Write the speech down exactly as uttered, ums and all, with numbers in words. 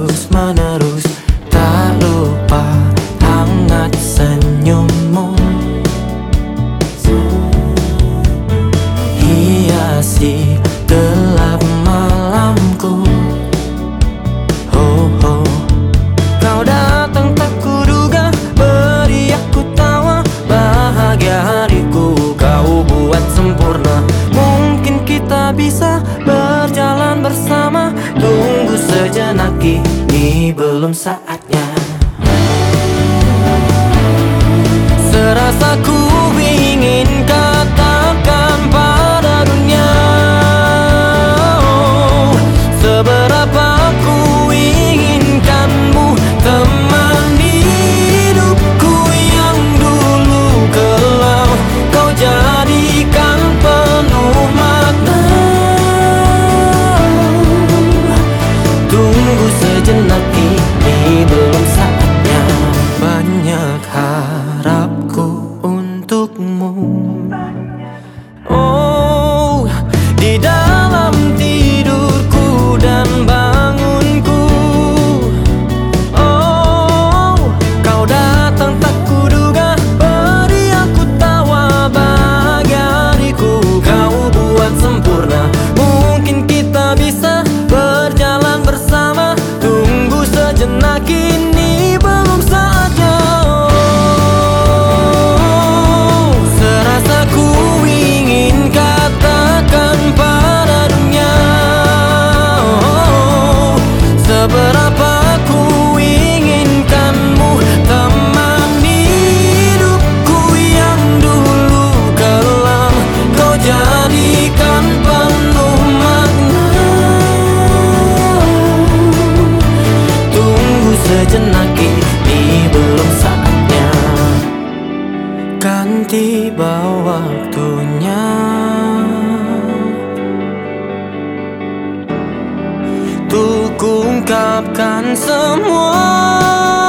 terus menerus, tak lupa hangat senyummu. Hiasi gelap malamku. Oh, oh. Kau datang tak kuduga, beri aku tawa, bahagia hariku kau buat sempurna. Mungkin kita bisa berjalan bersama. Tunggu sejenak, ini belum saatnya. Serasa ku ingin katakan pada dunia, oh, seberapa ku inginkanmu, teman hidupku yang dulu kelam kau jadikan penuh makna. Tunggu sejenak, ini belum saatnya. Banyak harapku untukmu. Oh, di dalam tidurku dan bangunku. Oh, kau datang tak kuduga, beri aku tawa, bahagia hariku kau buat sempurna. Mungkin kita bisa berjalan bersama. Tunggu sejenak, ini belum saatnya. Serasa ku ingin katakan pada dunia, oh, seberapa ku inginkanmu, teman hidupku yang dulu kelam kau jadikan penuh makna. Tunggu sejenak, ini belum saatnya. Kan tiba waktunya untuk ungkapkan semua.